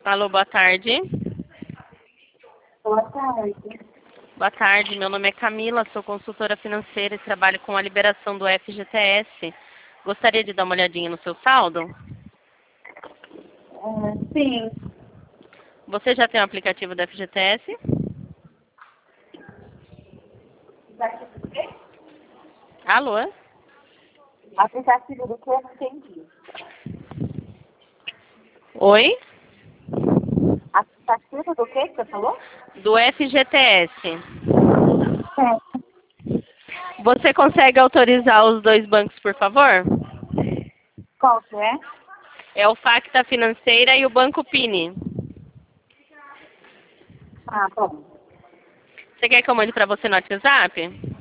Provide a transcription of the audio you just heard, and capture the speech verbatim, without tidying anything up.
Alô, boa tarde. Boa tarde. Boa tarde, meu nome é Camila, sou consultora financeira e trabalho com a liberação do F G T S. Gostaria de dar uma olhadinha no seu saldo? Ah, sim. Você já tem o aplicativo do F G T S? Aplicativo do quê? Alô? Aplicativo do que? Eu não entendi. Oi? Aplicativo do que que você falou? Do F G T S. É. Você consegue autorizar os dois bancos, por favor? Qual que é? É o Facta Financeira e o Banco Pini. Ah, bom. Você quer que eu mande para você no WhatsApp?